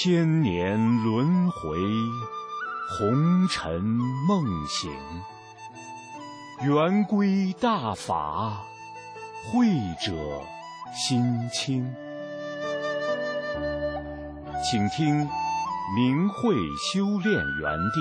千年轮回，红尘梦醒。圆规大法，慧者心清。请听明慧修炼园地。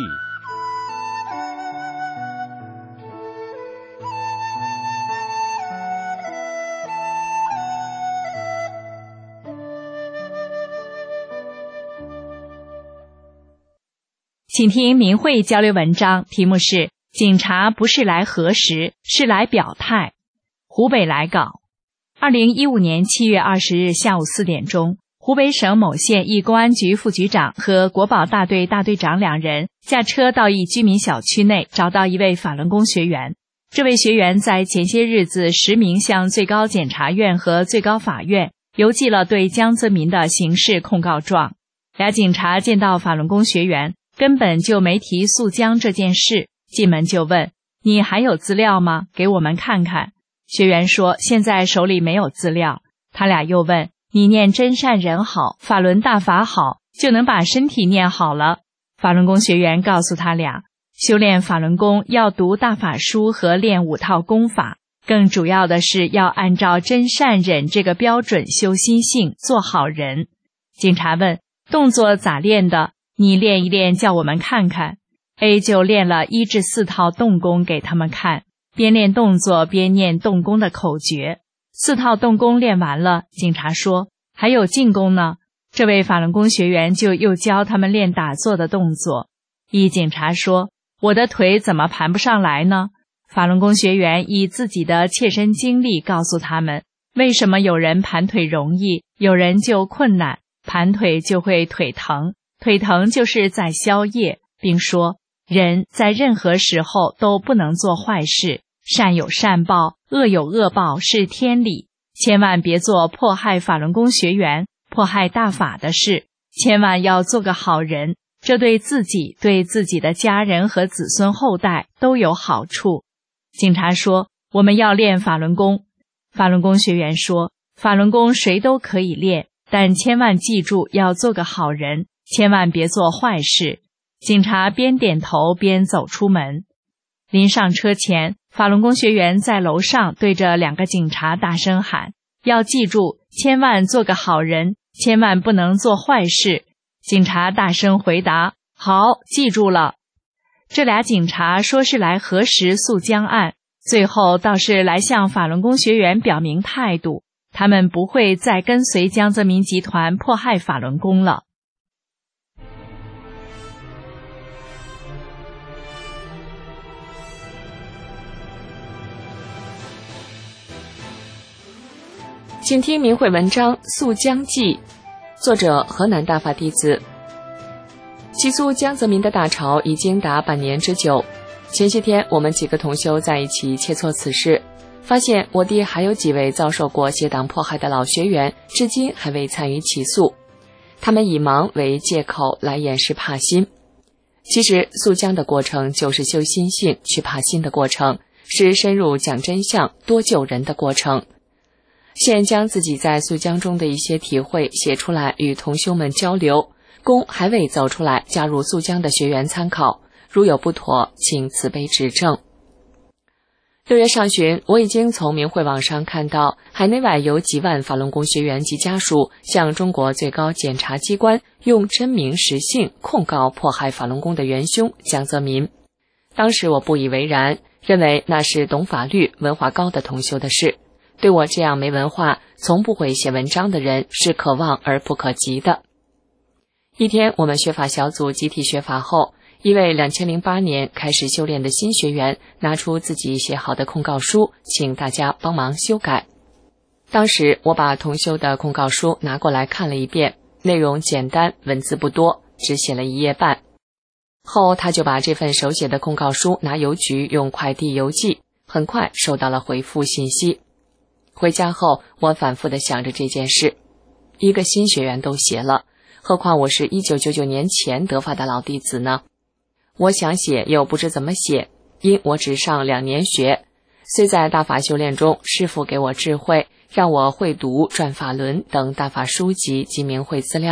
请听明慧交流文章，题目是警察不是来核实，是来表态。湖北来稿。2015年7月20日下午4点钟，湖北省某县一公安局副局长和国保大队大队长2人驾车到一居民小区内，找到一位法轮功学员。这位学员在前些日子实名向最高检察院和最高法院邮寄了对江泽民的刑事控告状。俩警察见到法轮功学员，根本就没提诉江这件事，进门就问：你还有资料吗？给我们看看。学员说现在手里没有资料。他俩又问：你念真善人好，法轮大法好，就能把身体念好了。法轮功学员告诉他俩，修炼法轮功要读大法书和练5套功法，更主要的是要按照真善忍这个标准修心性，做好人。警察问：动作咋练的？你练一练叫我们看看。 A 就练了1至4套动功给他们看，边练动作边念动功的口诀。4套动功练完了，警察说还有进功呢。这位法轮功学员就又教他们练打坐的动作。一警察说：我的腿怎么盘不上来呢？法轮功学员以自己的切身经历告诉他们，为什么有人盘腿容易，有人就困难，盘腿就会腿疼，腿疼就是在消业，并说人在任何时候都不能做坏事，善有善报，恶有恶报，是天理，千万别做迫害法轮功学员、迫害大法的事，千万要做个好人，这对自己、对自己的家人和子孙后代都有好处。警察说我们要练法轮功。法轮功学员说法轮功谁都可以练，但千万记住要做个好人，千万别做坏事。警察边点头边走出门。临上车前，法轮功学员在楼上对着2个警察大声喊，要记住千万做个好人，千万不能做坏事。警察大声回答：好，记住了。这俩警察说是来核实诉江案，最后倒是来向法轮功学员表明态度，他们不会再跟随江泽民集团迫害法轮功了。 请听明慧文章《诉江记》，作者河南大法弟子。起诉江泽民的大潮已经达半年之久。前些天我们几个同修在一起切磋此事，发现我弟还有几位遭受过邪党迫害的老学员，至今还未参与起诉。他们以忙为借口来掩饰怕心。其实诉江的过程就是修心性去怕心的过程，是深入讲真相多救人的过程。现将自己在诉江中的一些体会写出来与同修们交流，供还未走出来加入诉江的学员参考，如有不妥请慈悲指正。6月上旬，我已经从明慧网上看到海内外有几万法轮功学员及家属向中国最高检察机关用真名实姓控告迫害法轮功的元凶江泽民。当时我不以为然，认为那是懂法律文化高的同修的事，对我这样没文化从不会写文章的人是可望而不可及的。一天我们学法小组集体学法后，一位2008年开始修炼的新学员拿出自己写好的控告书，请大家帮忙修改。当时我把同修的控告书拿过来看了一遍，内容简单，文字不多，只写了1页半。后他就把这份手写的控告书拿邮局用快递邮寄，很快收到了回复信息。回家后我反复地想着这件事，一个新学员都写了，何况我是1999年前得法的老弟子呢？我想写又不知怎么写，因我只上2年学，虽在大法修炼中师父给我智慧，让我会读转法轮等大法书籍及明慧资料，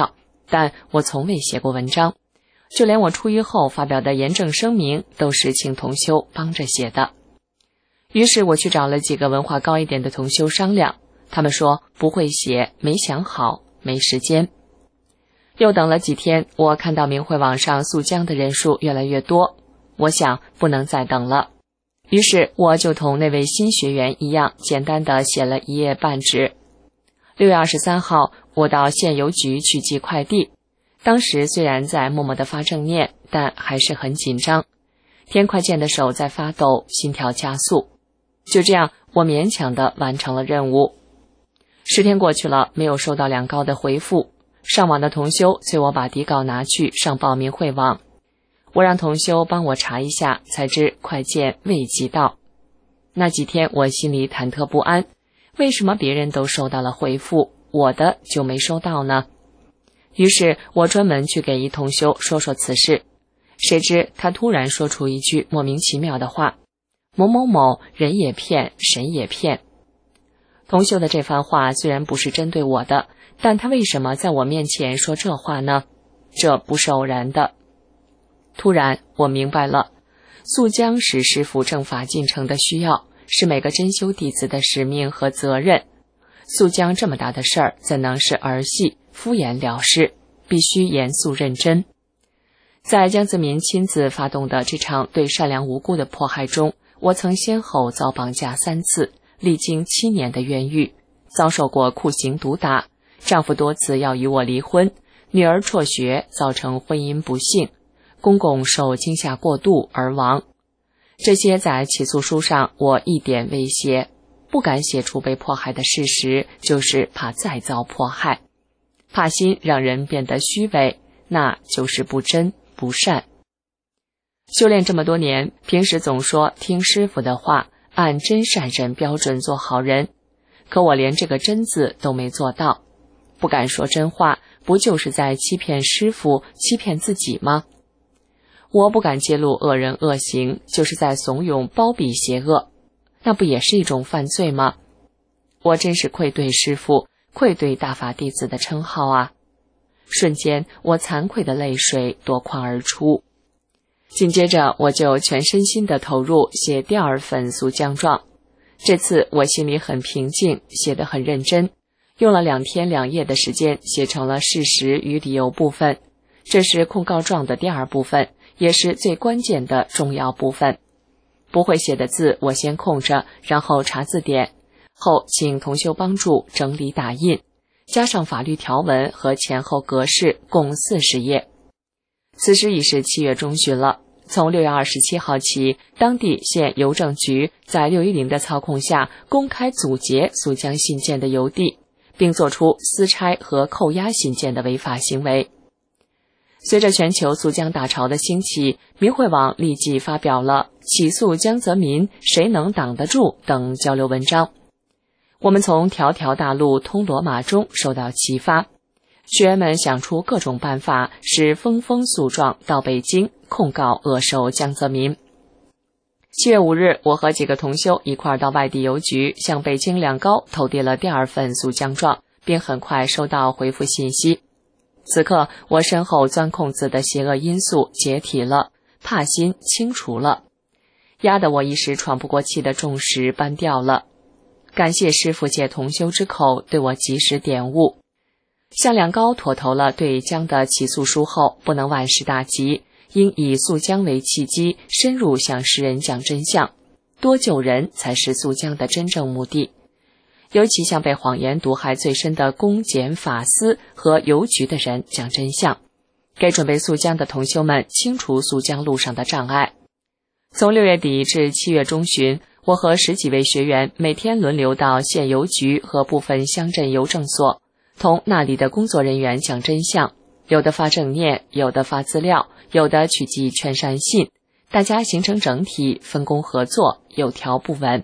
但我从未写过文章，就连我出狱后发表的严正声明都是请同修帮着写的。于是我去找了几个文化高一点的同修商量，他们说不会写，没想好，没时间。又等了几天，我看到明慧网上溯江的人数越来越多，我想不能再等了。于是我就同那位新学员一样，简单的写了1页半纸。6月23号，我到县邮局去寄快递。当时虽然在默默的发正念，但还是很紧张，填快件的手在发抖，心跳加速。就这样，我勉强的完成了任务。10天过去了，没有收到2高的回复。上网的同修催我把底稿拿去上报明慧网。我让同修帮我查一下，才知快件未寄到。那几天我心里忐忑不安，为什么别人都收到了回复，我的就没收到呢？于是我专门去给一同修说此事，谁知他突然说出一句莫名其妙的话：某某某人也骗，神也骗。同修的这番话虽然不是针对我的，但他为什么在我面前说这话呢？这不是偶然的。突然我明白了，溯江是师父正法进程的需要，是每个真修弟子的使命和责任。溯江这么大的事儿，怎能是儿戏敷衍了事，必须严肃认真。在江泽民亲自发动的这场对善良无辜的迫害中，我曾先后遭绑架3次，历经7年的冤狱，遭受过酷刑毒打，丈夫多次要与我离婚，女儿辍学造成婚姻不幸，公公受惊吓过度而亡。这些在起诉书上我一点未写，不敢写出被迫害的事实，就是怕再遭迫害，怕心让人变得虚伪，那就是不真不善。修炼这么多年，平时总说听师父的话，按真善人标准做好人，可我连这个真字都没做到。不敢说真话，不就是在欺骗师父，欺骗自己吗？我不敢揭露恶人恶行，就是在怂恿包庇邪恶，那不也是一种犯罪吗？我真是愧对师父，愧对大法弟子的称号啊！瞬间我惭愧的泪水夺眶而出。紧接着我就全身心地投入写第2份溯江状。这次我心里很平静，写得很认真，用了2天2夜的时间写成了事实与理由部分。这是控告状的第2部分，也是最关键的重要部分。不会写的字我先空着，然后查字典，后请同修帮助整理打印，加上法律条文和前后格式，共40页。此时已是7月中旬了。从6月27号起，当地县邮政局在610的操控下，公开阻截溯江信件的邮递，并作出私拆和扣押信件的违法行为。随着全球溯江大潮的兴起，明慧网立即发表了起诉江泽民谁能挡得住等交流文章。我们从条条大路通罗马中受到启发，学员们想出各种办法，使峰峰诉状到北京控告恶手江泽民。7月5日，我和几个同修一块到外地邮局向北京2高投递了第2份溯江状，并很快收到回复信息。此刻我身后钻空子的邪恶因素解体了，怕心清除了，压得我一时喘不过气的重石搬掉了。感谢师父借同修之口对我及时点悟。向2高妥投了对江的起诉书后，不能万事大吉，应以溯江为契机，深入向世人讲真相，多救人才是溯江的真正目的。尤其向被谎言毒害最深的公检法司和邮局的人讲真相，给准备溯江的同修们清除溯江路上的障碍。从6月底至7月中旬，我和10几位学员每天轮流到县邮局和部分乡镇邮政所，同那里的工作人员讲真相，有的发正念，有的发资料，有的取寄劝善信，大家形成整体，分工合作，有条不紊。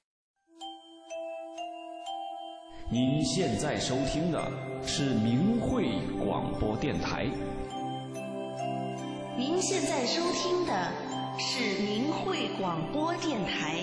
您现在收听的是明慧广播电台。 您现在收听的是明慧广播电台。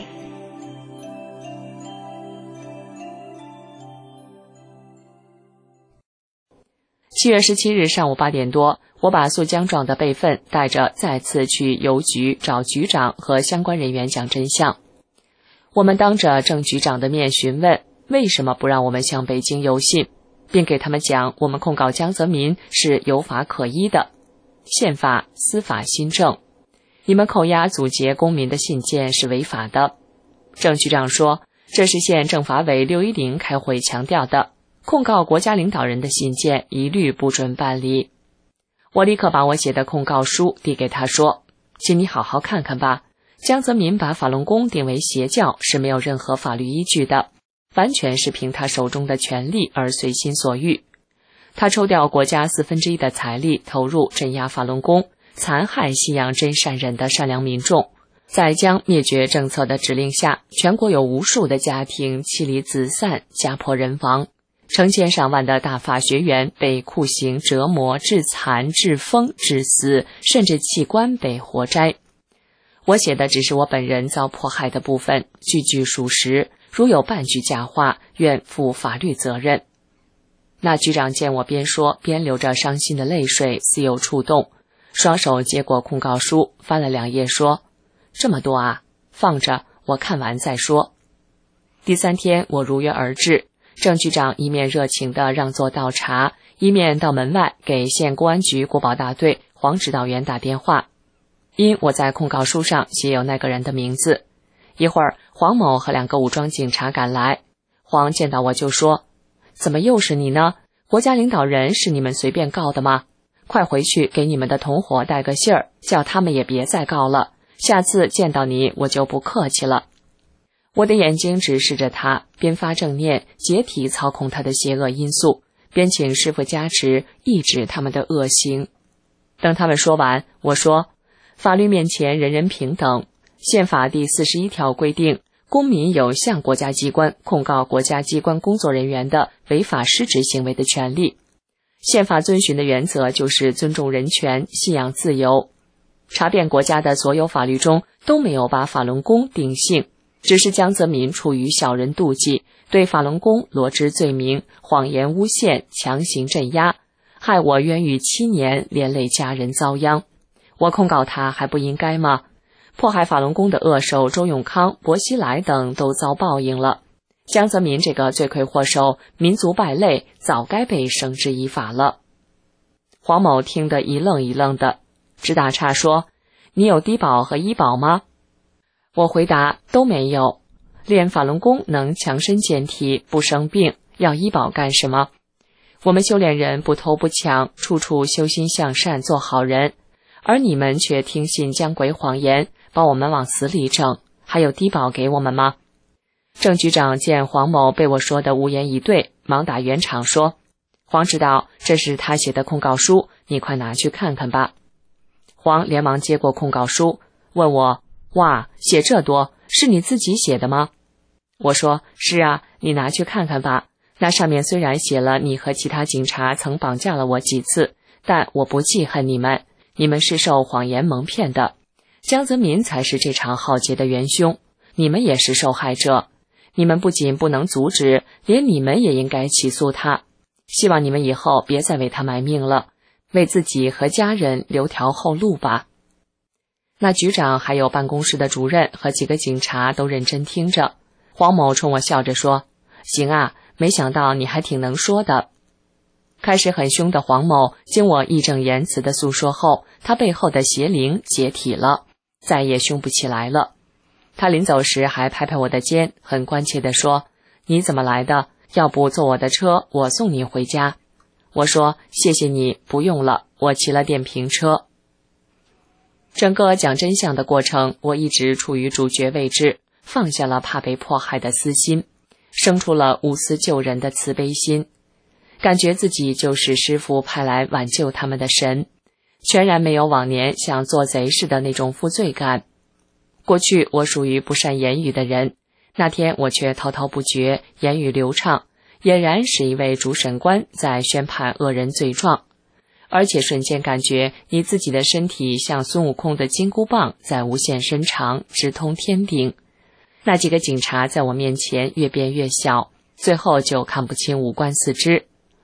7月17日上午8点多，我把诉姜状的备份带着再次去邮局找局长和相关人员讲真相。我们当着郑局长的面询问为什么不让我们向北京邮信，并给他们讲我们控告江泽民是有法可依的，宪法司法新政，你们扣押阻截公民的信件是违法的。郑局长说，这是县政法委610开会强调的，控告国家领导人的信件一律不准办理。我立刻把我写的控告书递给他说，请你好好看看吧，江泽民把法轮功定为邪教是没有任何法律依据的，完全是凭他手中的权力而随心所欲。他抽调国家1/4的财力投入镇压法轮功，残害信仰真善忍的善良民众。在将灭绝政策的指令下，全国有无数的家庭妻离子散，家破人亡，成千上万的大法学员被酷刑折磨、致残、致疯、致死，甚至器官被活摘。我写的只是我本人遭迫害的部分，句句属实，如有半句假话，愿负法律责任。那局长见我边说边流着伤心的泪水，似有触动，双手接过控告书，翻了2页说，这么多啊，放着，我看完再说。第3天我如约而至，郑局长一面热情地让座倒茶，一面到门外给县公安局国保大队黄指导员打电话，因我在控告书上写有那个人的名字。一会儿黄某和2个武装警察赶来，黄见到我就说，怎么又是你呢？国家领导人是你们随便告的吗？快回去给你们的同伙带个信儿，叫他们也别再告了，下次见到你我就不客气了。我的眼睛直视着他，边发正念，解体操控他的邪恶因素，边请师父加持，抑制他们的恶行。等他们说完，我说，法律面前人人平等，宪法第41条规定，公民有向国家机关控告国家机关工作人员的违法失职行为的权利。宪法遵循的原则就是尊重人权、信仰自由。查遍国家的所有法律中都没有把法轮功定性，只是江泽民出于小人妒忌，对法轮功罗织罪名，谎言诬陷，强行镇压，害我冤狱7年，连累家人遭殃。我控告他还不应该吗？迫害法轮功的恶手周永康、薄熙来等都遭报应了，江泽民这个罪魁祸首，民族败类，早该被绳之以法了。黄某听得一愣一愣的，直打岔说，你有低保和医保吗？我回答，都没有。练法轮功能强身健体，不生病，要医保干什么？我们修炼人不偷不抢，处处修心向善，做好人，而你们却听信姜鬼谎言，把我们往死里整，还有低保给我们吗？郑局长见黄某被我说的无言以对，忙打圆场说，黄指导，这是他写的控告书，你快拿去看看吧。黄连忙接过控告书，问我，哇，写这多，是你自己写的吗？我说，是啊，你拿去看看吧。那上面虽然写了你和其他警察曾绑架了我几次，但我不记恨你们，你们是受谎言蒙骗的，江泽民才是这场浩劫的元凶，你们也是受害者。你们不仅不能阻止，连你们也应该起诉他。希望你们以后别再为他卖命了，为自己和家人留条后路吧。那局长还有办公室的主任和几个警察都认真听着。黄某冲我笑着说，行啊，没想到你还挺能说的。开始很凶的黄某经我义正言辞的诉说后，他背后的邪灵解体了，再也凶不起来了。他临走时还拍拍我的肩，很关切地说，你怎么来的？要不坐我的车，我送你回家。我说，谢谢你，不用了，我骑了电瓶车。整个讲真相的过程，我一直处于主角位置，放下了怕被迫害的私心，生出了无私救人的慈悲心，感觉自己就是师父派来挽救他们的神，全然没有往年像做贼似的那种负罪感。过去我属于不善言语的人，那天我却滔滔不绝，言语流畅，俨然是一位主审官在宣判恶人罪状，而且瞬间感觉你自己的身体像孙悟空的金箍棒，在无限伸长，直通天顶。那几个警察在我面前越变越小，最后就看不清五官四肢。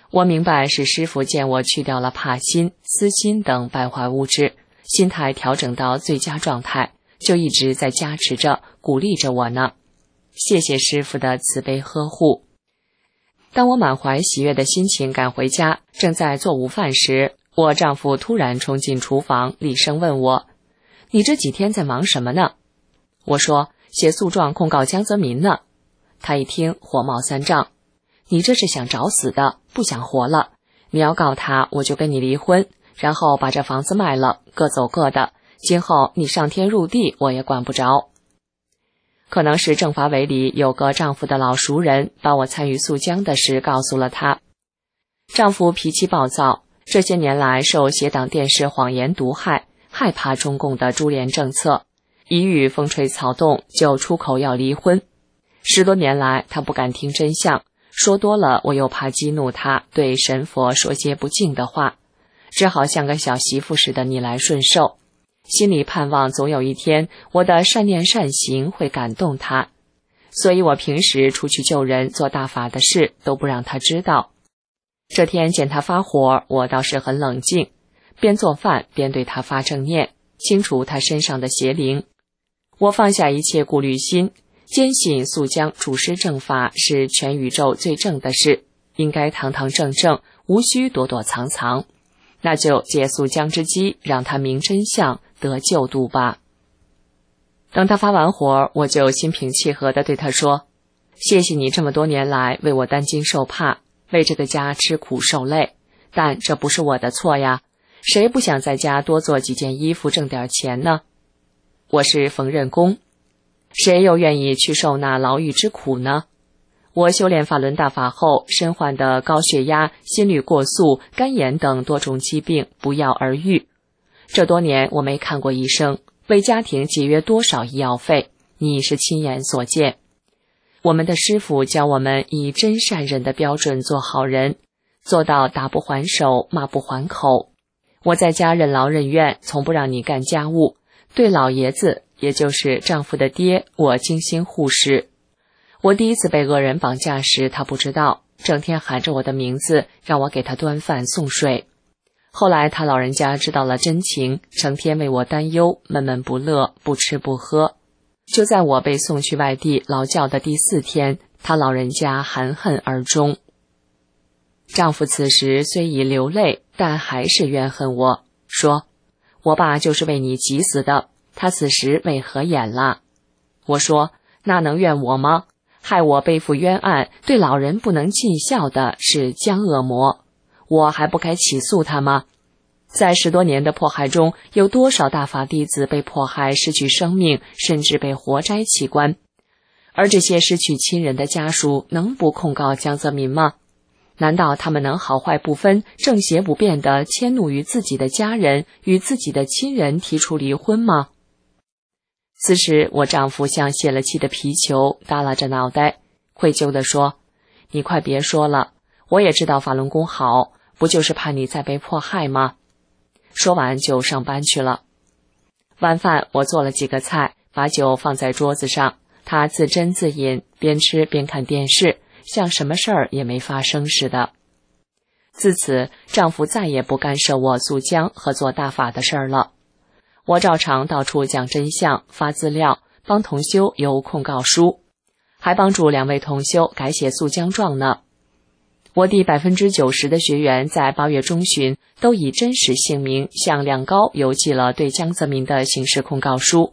我明白是师父见我去掉了怕心、私心等败坏物质，心态调整到最佳状态，就一直在加持着、鼓励着我呢。谢谢师父的慈悲呵护。当我满怀喜悦的心情赶回家，正在做午饭时，我丈夫突然冲进厨房，厉声问我：“你这几天在忙什么呢？”我说：“写诉状控告江泽民呢。”他一听火冒三丈：“你这是想找死的，不想活了！你要告他，我就跟你离婚，然后把这房子卖了，各走各的。今后你上天入地，我也管不着。”可能是政法委里有个丈夫的老熟人，把我参与诉江的事告诉了他。丈夫脾气暴躁，这些年来受协党电视谎言毒害，害怕中共的株连政策，一遇风吹草动就出口要离婚。10多年来，他不敢听真相，说多了我又怕激怒他，对神佛说些不敬的话，只好像个小媳妇似的逆来顺受。心里盼望总有一天我的善念善行会感动他，所以我平时出去救人做大法的事都不让他知道。这天见他发火，我倒是很冷静，边做饭边对他发正念，清除他身上的邪灵。我放下一切顾虑心，坚信肃江主施正法是全宇宙最正的事，应该堂堂正正，无需躲躲藏藏。那就借肃江之机，让他明真相，得救度吧。等他发完火，我就心平气和地对他说：“谢谢你这么多年来为我担惊受怕，为这个家吃苦受累，但这不是我的错呀，谁不想在家多做几件衣服挣点钱呢？我是缝纫工，谁又愿意去受那牢狱之苦呢？我修炼法轮大法后，身患的高血压、心率过速、肝炎等多种疾病不药而愈。这多年我没看过医生，为家庭节约多少医药费，你是亲眼所见。我们的师父教我们以真善忍的标准做好人，做到打不还手，骂不还口。我在家任劳任怨，从不让你干家务，对老爷子，也就是丈夫的爹，我精心护视。我第一次被恶人绑架时，他不知道，整天喊着我的名字，让我给他端饭送水。后来他老人家知道了真情，成天为我担忧，闷闷不乐，不吃不喝。就在我被送去外地劳教的第4天，他老人家含恨而终。丈夫此时虽已流泪，但还是怨恨我，说：“我爸就是为你急死的，他此时为何演了？”我说：“那能怨我吗？害我背负冤案，对老人不能尽孝的是江恶魔，我还不该起诉他吗？在10多年的迫害中，有多少大法弟子被迫害失去生命，甚至被活摘器官？而这些失去亲人的家属能不控告江泽民吗？难道他们能好坏不分、正邪不辨地迁怒于自己的家人，与自己的亲人提出离婚吗？”此时我丈夫像泄了气的皮球，耷拉着脑袋，愧疚地说：“你快别说了，我也知道法轮功好，不就是怕你再被迫害吗？”说完就上班去了。晚饭我做了几个菜，把酒放在桌子上，他自斟自饮，边吃边看电视，像什么事儿也没发生似的。自此，丈夫再也不干涉我诉江和做大法的事儿了。我照常到处讲真相，发资料，帮同修邮控告书，还帮助2位同修改写诉江状呢。我第90%的学员在8月中旬都以真实姓名向两高邮寄了对江泽民的刑事控告书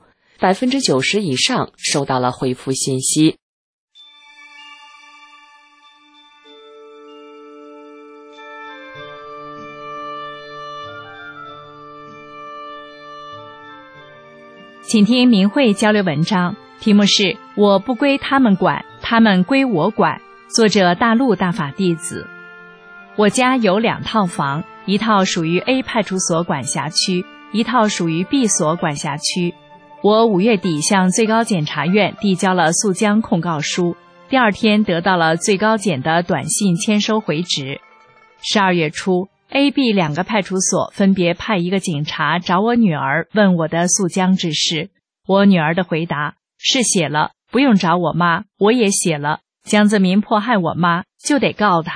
，90%以上收到了回复信息。 请听明慧交流文章，题目是“我不归他们管，他们归我管”，作者大陆大法弟子。我家有2套房，一套属于 A 派出所管辖区，一套属于 B 所管辖区。我5月底向最高检察院递交了诉江控告书，第2天得到了最高检的短信签收回执。12月初，A、B 2个派出所分别派一个警察找我女儿问我的诉江之事。我女儿的回答是写了，不用找我妈，我也写了，江泽民迫害我妈就得告他，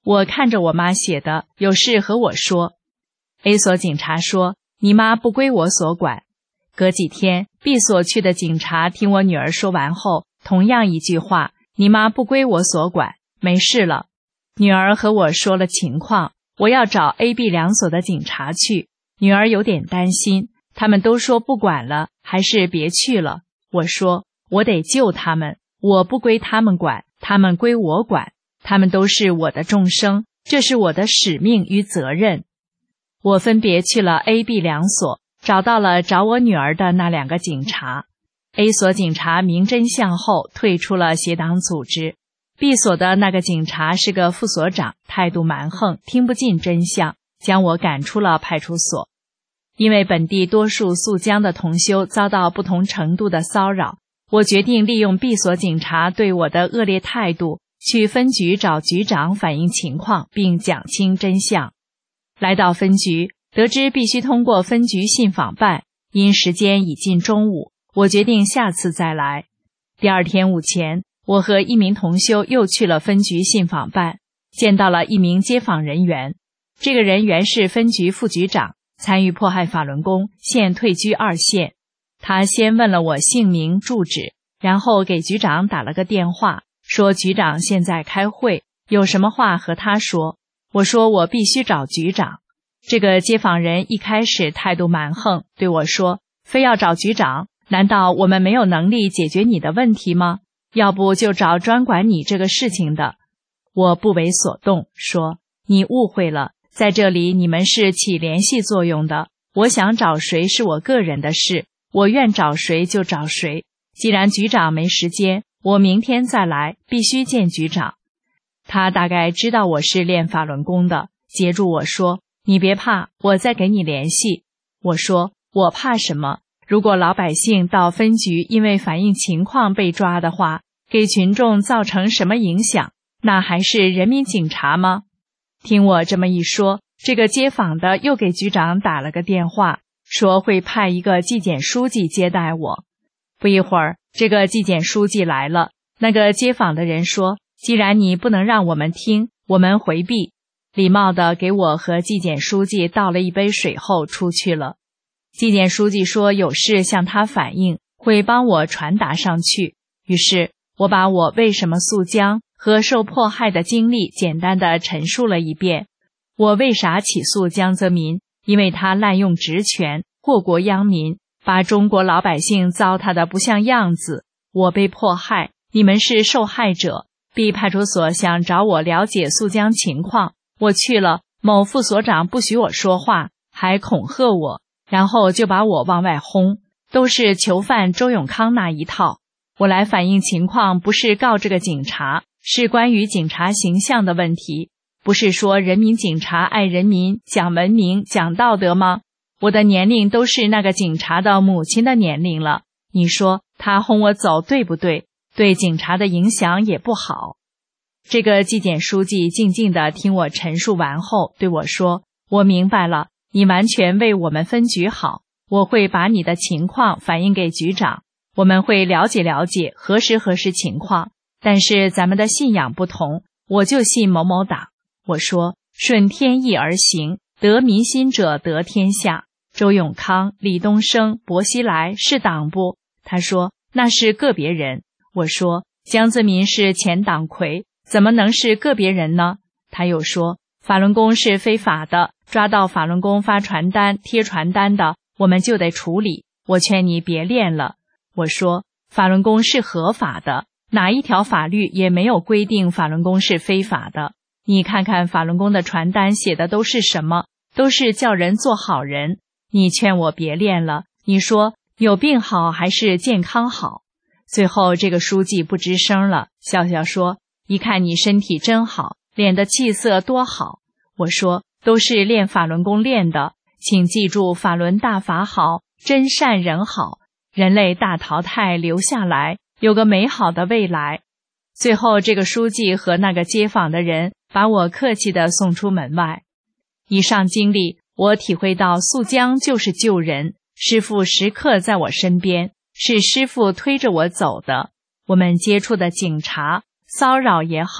我看着我妈写的，有事和我说。A 所警察说，你妈不归我所管。隔几天 B 所去的警察听我女儿说完后，同样一句话，你妈不归我所管，没事了。女儿和我说了情况，我要找 A、B 两所的警察去。女儿有点担心，他们都说不管了，还是别去了。我说，我得救他们，我不归他们管，他们归我管，他们都是我的众生，这是我的使命与责任。我分别去了 A、B 两所，找到了找我女儿的那2个警察。A 所警察明真相后退出了邪党组织， B 所的那个警察是个副所长，态度蛮横，听不进真相，将我赶出了派出所。因为本地多数宿江的同修遭到不同程度的骚扰，我决定利用 B 所警察对我的恶劣态度，去分局找局长反映情况，并讲清真相。来到分局，得知必须通过分局信访办，因时间已近中午，我决定下次再来。第二天午前，我和一名同修又去了分局信访办，见到了一名街访人员。这个人原是分局副局长，参与迫害法轮功，现退居2线。他先问了我姓名、住址，然后给局长打了个电话，说局长现在开会，有什么话和他说。我说我必须找局长。这个街访人一开始态度蛮横，对我说，非要找局长？难道我们没有能力解决你的问题吗？要不就找专管你这个事情的。我不为所动，说，你误会了，在这里你们是起联系作用的，我想找谁是我个人的事，我愿找谁就找谁。既然局长没时间，我明天再来，必须见局长。他大概知道我是练法轮功的，接住我说，你别怕，我再给你联系。我说，我怕什么？如果老百姓到分局因为反映情况被抓的话，给群众造成什么影响，那还是人民警察吗？听我这么一说，这个街访的又给局长打了个电话，说会派一个纪检书记接待我。不一会儿，这个纪检书记来了，那个街访的人说，既然你不能让我们听，我们回避。礼貌地给我和纪检书记倒了一杯水后出去了。纪检书记说有事向他反映，会帮我传达上去。于是我把我为什么诉江和受迫害的经历简单地陈述了一遍。我为啥起诉江泽民？因为他滥用职权，祸国殃民，把中国老百姓糟蹋得不像样子。我被迫害，你们是受害者。B 派出所想找我了解宿江情况，我去了，某副所长不许我说话，还恐吓我，然后就把我往外轰，都是囚犯周永康那一套。我来反映情况，不是告这个警察，是关于警察形象的问题。不是说人民警察爱人民，讲文明，讲道德吗？我的年龄都是那个警察的母亲的年龄了，你说他轰我走对不对？对警察的影响也不好。这个纪检书记静静地听我陈述完后对我说，我明白了，你完全为我们分局好，我会把你的情况反映给局长，我们会了解了解，核实核实情况，但是咱们的信仰不同，我就信某某党。我说，顺天意而行，得民心者得天下。周永康、李东生、薄熙来是党不？他说，那是个别人。我说，江泽民是前党魁，怎么能是个别人呢？他又说，法轮功是非法的，抓到法轮功发传单、贴传单的，我们就得处理。我劝你别练了。我说，法轮功是合法的，哪一条法律也没有规定法轮功是非法的。你看看法轮功的传单写的都是什么？都是叫人做好人。你劝我别练了，你说有病好还是健康好？最后这个书记不吱声了，笑笑说，一看你身体真好，脸的气色多好。我说，都是练法轮功练的，请记住法轮大法好，真善人好，人类大淘汰留下来，有个美好的未来。最后这个书记和那个街访的人把我客气地送出门外。以上经历，我体会到宿江就是救人，师父时刻在我身边，是师父推着我走的。我们接触的警察骚扰也好，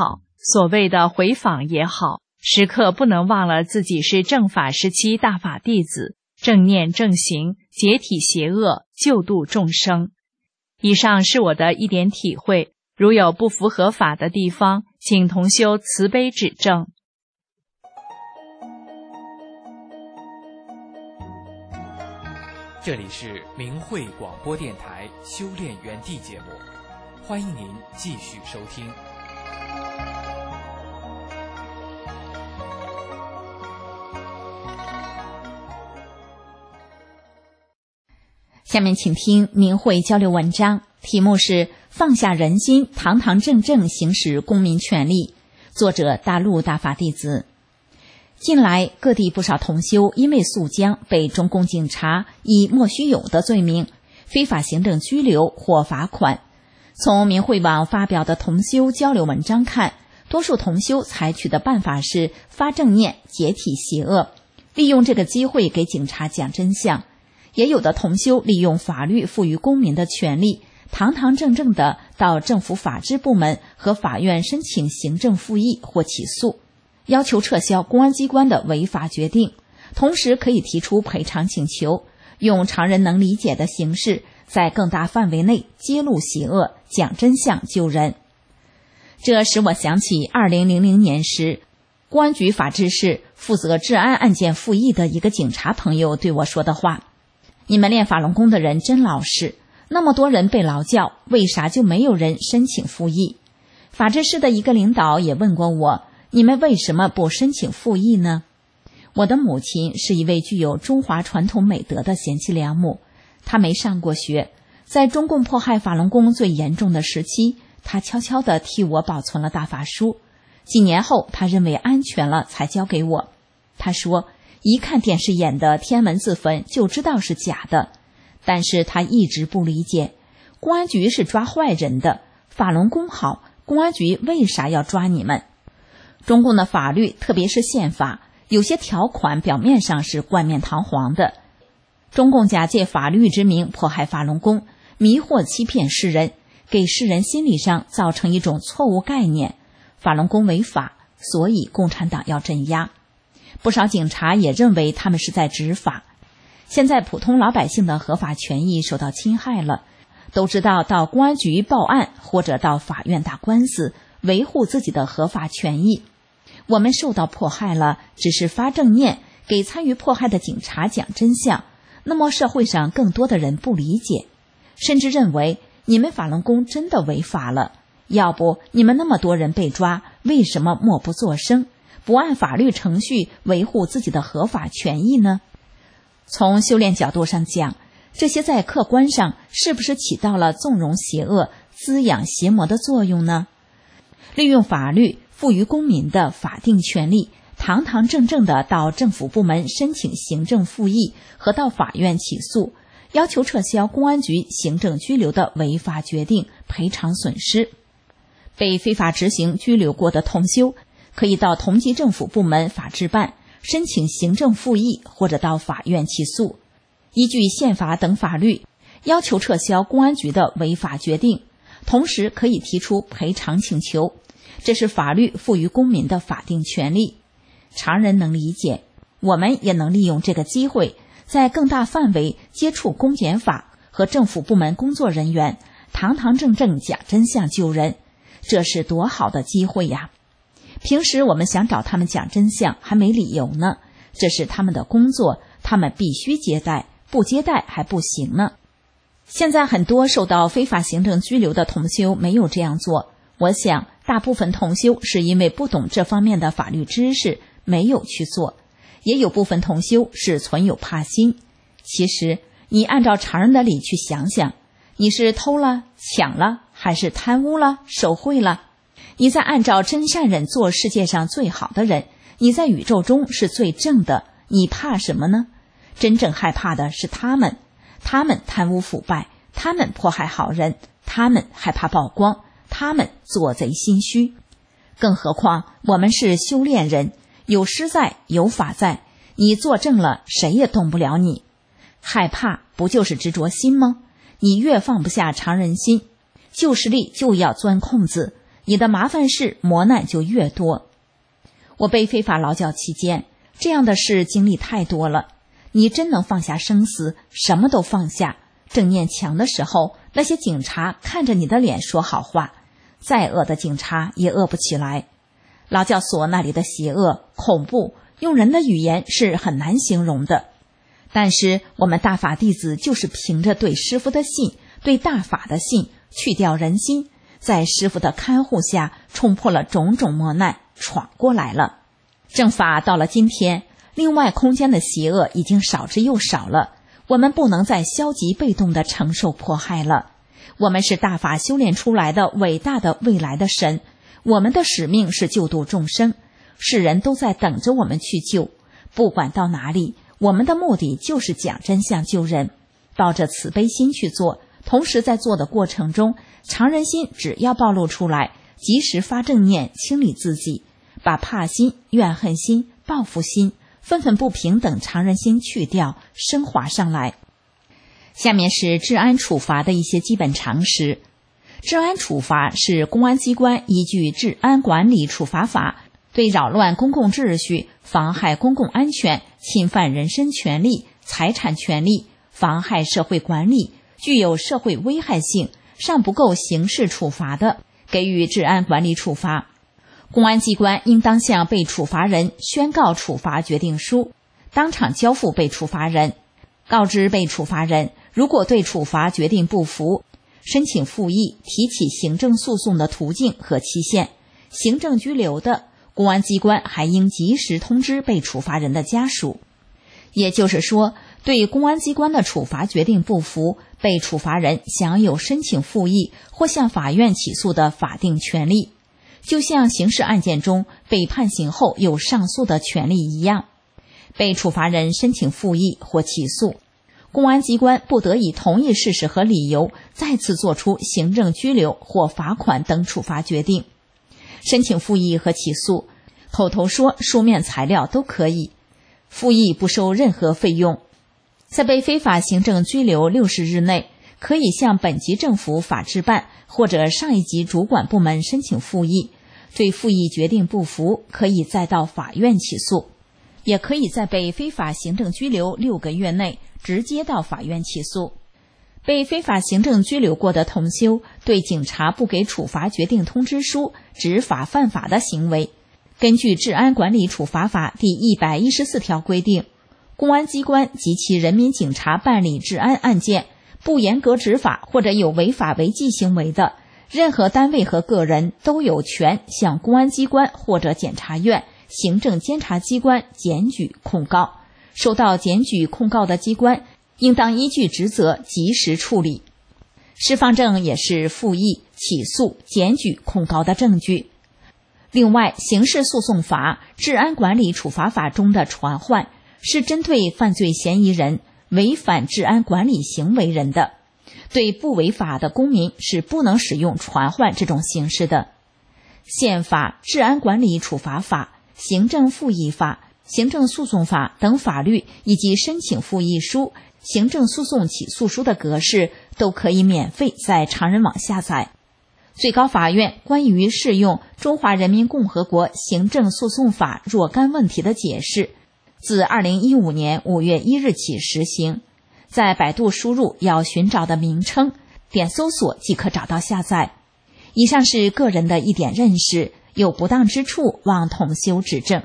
所谓的回访也好，时刻不能忘了自己是正法时期大法弟子，正念正行，解体邪恶，救度众生。以上是我的一点体会，如有不符合法的地方，请同修慈悲指正。 这里是明慧广播电台修炼园地节目，欢迎您继续收听。 下面请听明慧交流文章，题目是放下人心，堂堂正正行使公民权利，作者大陆大法弟子。近来各地不少同修因为肃江被中共警察以莫须有的罪名非法行政拘留或罚款。从明慧网发表的同修交流文章看，多数同修采取的办法是发正念，解体邪恶，利用这个机会给警察讲真相。也有的同修利用法律赋予公民的权利，堂堂正正地到政府法制部门和法院申请行政复议或起诉，要求撤销公安机关的违法决定，同时可以提出赔偿请求，用常人能理解的形式，在更大范围内揭露邪恶，讲真相，救人。这使我想起2000年时，公安局法制室负责治安案件复议的一个警察朋友对我说的话：你们练法轮功的人真老实，那么多人被劳教，为啥就没有人申请复议？法制室的一个领导也问过我，你们为什么不申请复议呢？我的母亲是一位具有中华传统美德的贤妻良母，她没上过学，在中共迫害法轮功最严重的时期，她悄悄地替我保存了大法书。几年后，她认为安全了才交给我。她说一看电视演的天文自焚就知道是假的，但是她一直不理解，公安局是抓坏人的，法轮功好，公安局为啥要抓你们？中共的法律，特别是宪法，有些条款表面上是冠冕堂皇的，中共假借法律之名迫害法轮功，迷惑欺骗世人，给世人心理上造成一种错误概念，法轮功违法，所以共产党要镇压。不少警察也认为他们是在执法。现在普通老百姓的合法权益受到侵害了，都知道到公安局报案或者到法院打官司，维护自己的合法权益。我们受到迫害了，只是发正念，给参与迫害的警察讲真相，那么社会上更多的人不理解，甚至认为你们法轮功真的违法了，要不你们那么多人被抓，为什么默不作声，不按法律程序维护自己的合法权益呢？从修炼角度上讲，这些在客观上是不是起到了纵容邪恶、滋养邪魔的作用呢？利用法律赋予公民的法定权利，堂堂正正地到政府部门申请行政复议和到法院起诉，要求撤销公安局行政拘留的违法决定，赔偿损失。被非法执行拘留过的同修可以到同级政府部门法制办申请行政复议，或者到法院起诉，依据宪法等法律要求撤销公安局的违法决定，同时可以提出赔偿请求，这是法律赋予公民的法定权利。常人能理解，我们也能利用这个机会，在更大范围接触公检法和政府部门工作人员，堂堂正正讲真相救人，这是多好的机会呀！平时我们想找他们讲真相还没理由呢，这是他们的工作，他们必须接待，不接待还不行呢。现在很多受到非法行政拘留的同修没有这样做，我想大部分同修是因为不懂这方面的法律知识，没有去做，也有部分同修是存有怕心。其实你按照常人的理去想想，你是偷了、抢了，还是贪污了、受贿了？你在按照真善忍做世界上最好的人，你在宇宙中是最正的，你怕什么呢？真正害怕的是他们贪污腐败，他们迫害好人，他们害怕曝光，他们做贼心虚。更何况我们是修炼人，有师在，有法在，你做正了，谁也动不了你。害怕不就是执着心吗？你越放不下常人心，旧势力就要钻空子， 你的麻烦事磨难就越多。我被非法劳教期间，这样的事经历太多了。你真能放下生死，什么都放下，正念强的时候，那些警察看着你的脸说好话，再恶的警察也恶不起来。劳教所那里的邪恶、恐怖，用人的语言是很难形容的。但是我们大法弟子就是凭着对师父的信，对大法的信，去掉人心，在师父的看护下冲破了种种磨难，闯过来了。正法到了今天，另外空间的邪恶已经少之又少了，我们不能再消极被动地承受迫害了。我们是大法修炼出来的伟大的未来的神，我们的使命是救度众生，世人都在等着我们去救。不管到哪里，我们的目的就是讲真相救人，抱着慈悲心去做，同时在做的过程中，常人心只要暴露出来，及时发正念，清理自己，把怕心、怨恨心、报复心、愤愤不平等常人心去掉，升华上来。下面是治安处罚的一些基本常识。治安处罚是公安机关依据《治安管理处罚法》对扰乱公共秩序、妨害公共安全、侵犯人身权利、财产权利、妨害社会管理、具有社会危害性、尚不够刑事处罚的，给予治安管理处罚。公安机关应当向被处罚人宣告处罚决定书，当场交付被处罚人，告知被处罚人，如果对处罚决定不服，申请复议、提起行政诉讼的途径和期限。行政拘留的，公安机关还应及时通知被处罚人的家属。也就是说，对公安机关的处罚决定不服，被处罚人享有申请复议或向法院起诉的法定权利，就像刑事案件中被判刑后有上诉的权利一样。被处罚人申请复议或起诉，公安机关不得以同一事实和理由再次作出行政拘留或罚款等处罚决定。申请复议和起诉，口头说、书面材料都可以。复议不收任何费用。在被非法行政拘留60日内，可以向本级政府法制办或者上一级主管部门申请复议。对复议决定不服，可以再到法院起诉，也可以在被非法行政拘留6个月内直接到法院起诉。被非法行政拘留过的同修，对警察不给处罚决定通知书、执法犯法的行为，根据《治安管理处罚法》第114条规定，公安机关及其人民警察办理治安案件，不严格执法或者有违法违纪行为的，任何单位和个人都有权向公安机关或者检察院、行政监察机关检举控告。收到检举控告的机关，应当依据职责及时处理。释放证也是复议、起诉、检举控告的证据。另外，刑事诉讼法、治安管理处罚法中的传唤是针对犯罪嫌疑人、违反治安管理行为人的，对不违法的公民是不能使用传唤这种形式的。宪法、治安管理处罚法、行政复议法、行政诉讼法等法律以及申请复议书、行政诉讼起诉书的格式都可以免费在常人网下载。最高法院关于适用《中华人民共和国行政诉讼法》若干问题的解释，自2015年5月1日起实行。在百度输入要寻找的名称，点搜索即可找到下载。以上是个人的一点认识，有不当之处望同修指正。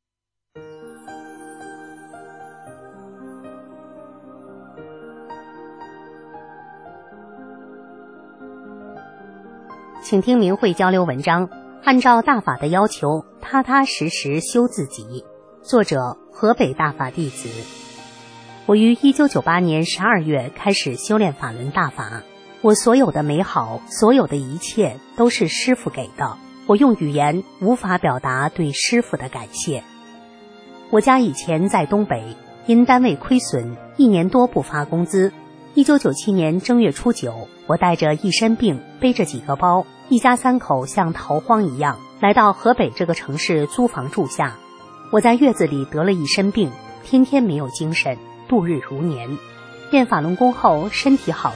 请听明慧交流文章，按照大法的要求，踏踏实实修自己。作者：河北大法弟子。我于1998年12月开始修炼法轮大法，我所有的美好，所有的一切都是师父给的，我用语言无法表达对师父的感谢。我家以前在东北，因单位亏损，1年多不发工资。1997年正月初9，我带着一身病，背着几个包，一家3口像逃荒一样来到河北这个城市租房住下。我在月子里得了一身病，天天没有精神，度日如年。练法轮功后身体好了，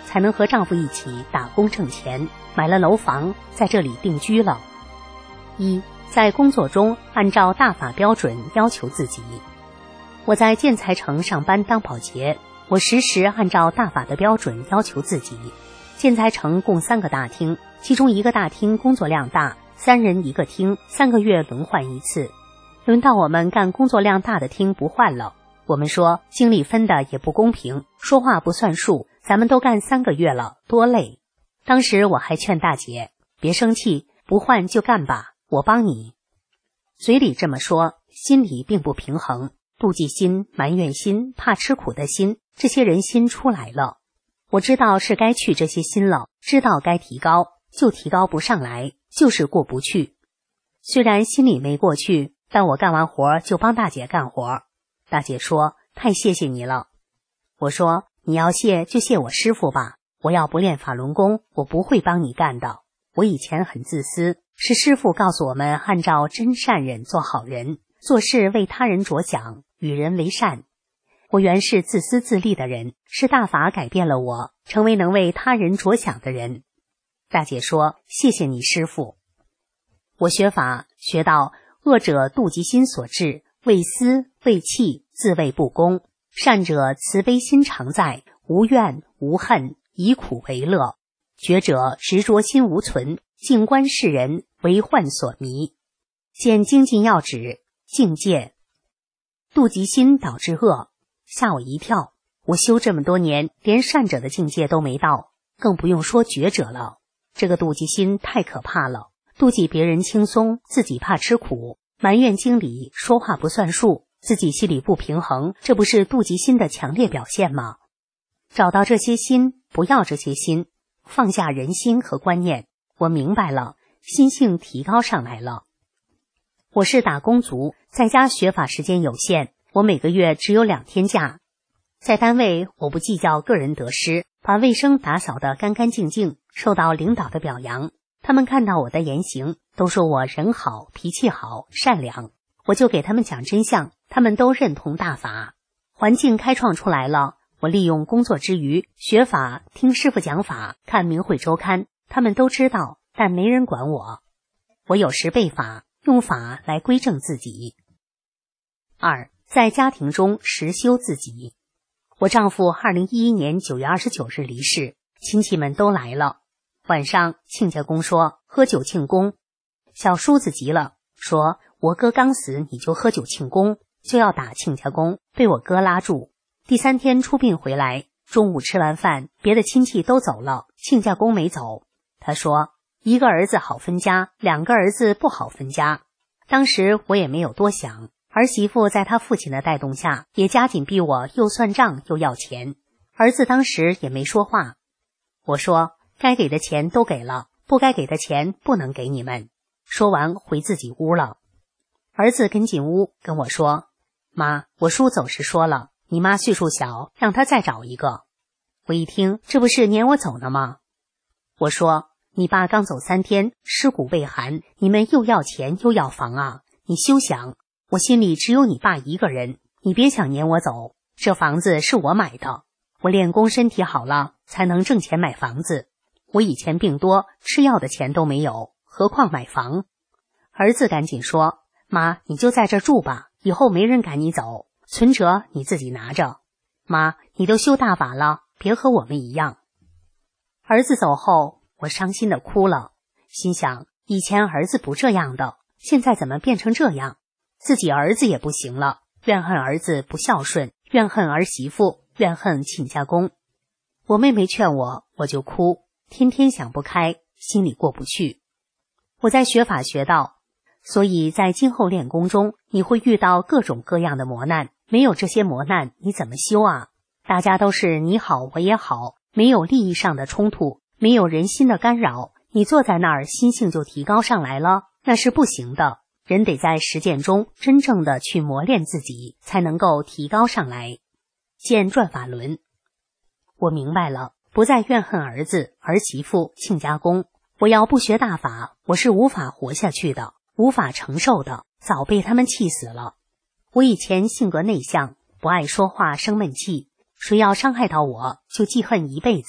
才能和丈夫一起打工挣钱，买了楼房，在这里定居了。一，在工作中按照大法标准要求自己。我在建材城上班当保洁，我时时按照大法的标准要求自己。建材城共3个大厅，其中一个大厅工作量大，3人一个厅，3个月轮换一次。轮到我们干工作量大的厅不换了，我们说经理分的也不公平，说话不算数，咱们都干3个月了，多累。当时我还劝大姐别生气，不换就干吧，我帮你。嘴里这么说，心里并不平衡，妒忌心、埋怨心、怕吃苦的心，这些人心出来了。我知道是该去这些心了，知道该提高，就提高不上来，就是过不去。虽然心里没过去，但我干完活就帮大姐干活。大姐说太谢谢你了。我说你要谢就谢我师傅吧，我要不练法轮功，我不会帮你干的。我以前很自私，是师傅告诉我们按照真善忍做好人，做事为他人着想，与人为善。我原是自私自利的人，是大法改变了我，成为能为他人着想的人。大姐说谢谢你师傅。我学法学到恶者妒忌心所致，为私为气，自谓不公；善者慈悲心常在，无怨无恨，以苦为乐；觉者执着心无存，静观世人，为幻所迷。见精进要旨，境界。妒忌心导致恶，吓我一跳。我修这么多年，连善者的境界都没到，更不用说觉者了。这个妒忌心太可怕了，妒忌别人轻松，自己怕吃苦，埋怨经理，说话不算数，自己心里不平衡，这不是妒忌心的强烈表现吗？找到这些心，不要这些心，放下人心和观念，我明白了，心性提高上来了。我是打工族，在家学法时间有限，我每个月只有2天假。在单位，我不计较个人得失，把卫生打扫得干干净净，受到领导的表扬。他们看到我的言行，都说我人好，脾气好，善良。我就给他们讲真相，他们都认同大法。环境开创出来了，我利用工作之余学法，听师父讲法，看明慧周刊，他们都知道，但没人管我。我有时背法，用法来归正自己。2，在家庭中实修自己。我丈夫2011年9月29日离世，亲戚们都来了。晚上亲家公说喝酒庆功，小叔子急了，说我哥刚死你就喝酒庆功，就要打亲家公，被我哥拉住。第3天出殡回来，中午吃完饭，别的亲戚都走了，亲家公没走。他说1个儿子好分家，2个儿子不好分家。当时我也没有多想，儿媳妇在他父亲的带动下，也加紧逼我又算账又要钱。儿子当时也没说话。我说该给的钱都给了，不该给的钱不能给你们。说完回自己屋了。儿子跟进屋跟我说，妈，我叔走时说了，你妈岁数小，让他再找一个。我一听，这不是撵我走呢吗？我说你爸刚走3天，尸骨未寒，你们又要钱又要房啊，你休想。我心里只有你爸一个人，你别想撵我走，这房子是我买的，我练功身体好了才能挣钱买房子，我以前病多，吃药的钱都没有，何况买房。儿子赶紧说，妈，你就在这住吧，以后没人赶你走，存折你自己拿着。妈，你都修大法了，别和我们一样。儿子走后，我伤心的哭了，心想以前儿子不这样的，现在怎么变成这样？自己儿子也不行了，怨恨儿子不孝顺，怨恨儿媳妇，怨恨亲家公。我妹妹劝我，我就哭，天天想不开，心里过不去。我在学法学到，所以在今后练功中，你会遇到各种各样的磨难，没有这些磨难，你怎么修啊？大家都是你好我也好，没有利益上的冲突，没有人心的干扰，你坐在那儿心性就提高上来了，那是不行的。人得在实践中真正的去磨练自己，才能够提高上来。见转法轮。我明白了，不再怨恨儿子、儿媳妇、亲家公。我要不学大法，我是无法活下去的，无法承受的，早被他们气死了。我以前性格内向，不爱说话，生闷气，谁要伤害到我，就记恨一辈子，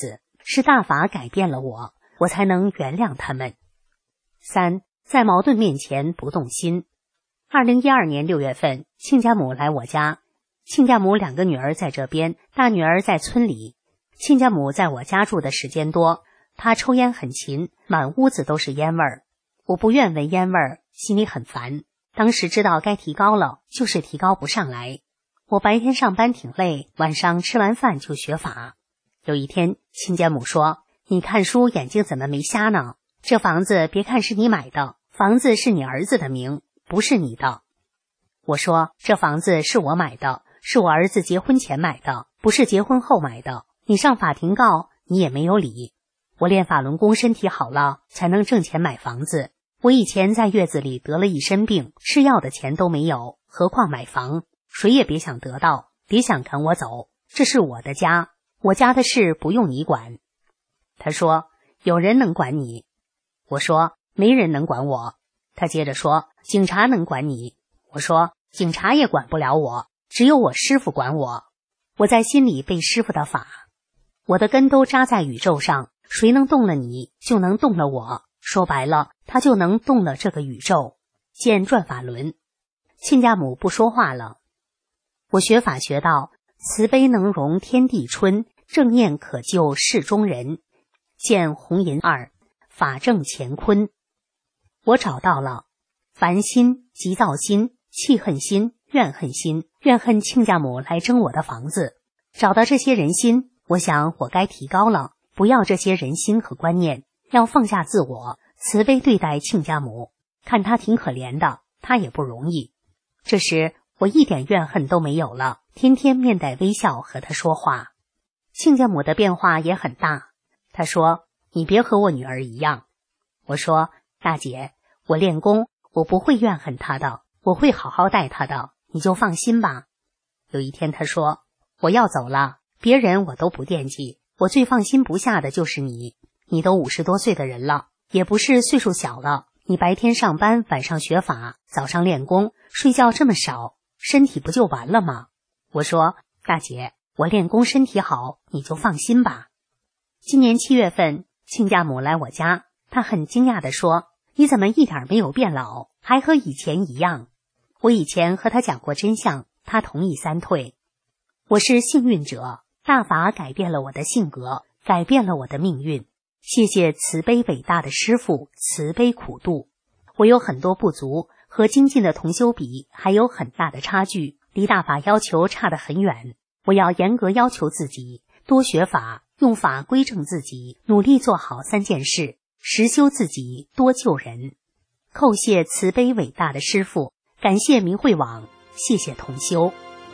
是大法改变了我，我才能原谅他们。3. 在矛盾面前不动心。2012年6月份，亲家母来我家，亲家母2个女儿在这边，大女儿在村里。亲家母在我家住的时间多，她抽烟很勤，满屋子都是烟味儿。我不愿闻烟味儿，心里很烦。当时知道该提高了，就是提高不上来。我白天上班挺累，晚上吃完饭就学法。有一天，亲家母说：“你看书眼睛怎么没瞎呢？这房子别看是你买的，房子是你儿子的名，不是你的。”我说：“这房子是我买的，是我儿子结婚前买的，不是结婚后买的。你上法庭告，你也没有理。我练法轮功，身体好了，才能挣钱买房子。我以前在月子里得了一身病，吃药的钱都没有，何况买房？谁也别想得到，别想赶我走，这是我的家，我家的事不用你管。”他说：“有人能管你。”我说：“没人能管我。”他接着说：“警察能管你。”我说：“警察也管不了我，只有我师父管我。”我在心里背师父的法，我的根都扎在宇宙上，谁能动了你，就能动了我。说白了，他就能动了这个宇宙。见转法轮。亲家母不说话了。我学法学到慈悲能容天地春，正念可救世中人。见红银2，法正乾坤。我找到了烦心、急躁心、气恨心、怨恨心，怨恨亲家母来争我的房子。找到这些人心，我想我该提高了，不要这些人心和观念，要放下自我，慈悲对待亲家母。看他挺可怜的，他也不容易。这时我一点怨恨都没有了，天天面带微笑和他说话。亲家母的变化也很大。他说：“你别和我女儿一样。”我说：“大姐，我练功，我不会怨恨她的，我会好好待她的，你就放心吧。”有一天他说：“我要走了，别人我都不惦记，我最放心不下的就是你。你都50多岁的人了，也不是岁数小了，你白天上班，晚上学法，早上练功，睡觉这么少，身体不就完了吗？”我说：“大姐，我练功身体好，你就放心吧。”今年7月份，亲家母来我家，她很惊讶地说：“你怎么一点没有变老，还和以前一样？”我以前和她讲过真相，她同意3退。我是幸运者，大法改变了我的性格，改变了我的命运。谢谢慈悲伟大的师父，慈悲苦度。我有很多不足，和精进的同修比还有很大的差距，离大法要求差得很远。我要严格要求自己，多学法，用法规正自己，努力做好3件事，实修自己，多救人。叩谢慈悲伟大的师父，感谢明慧网，谢谢同修。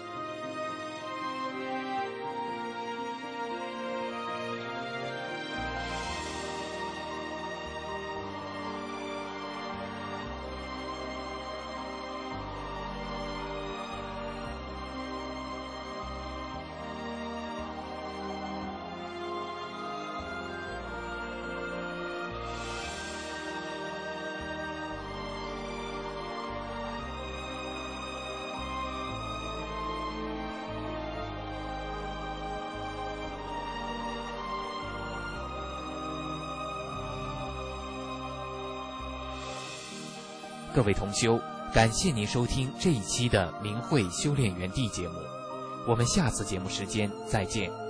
各位同修，感谢您收听这一期的明慧修炼园地节目，我们下次节目时间再见。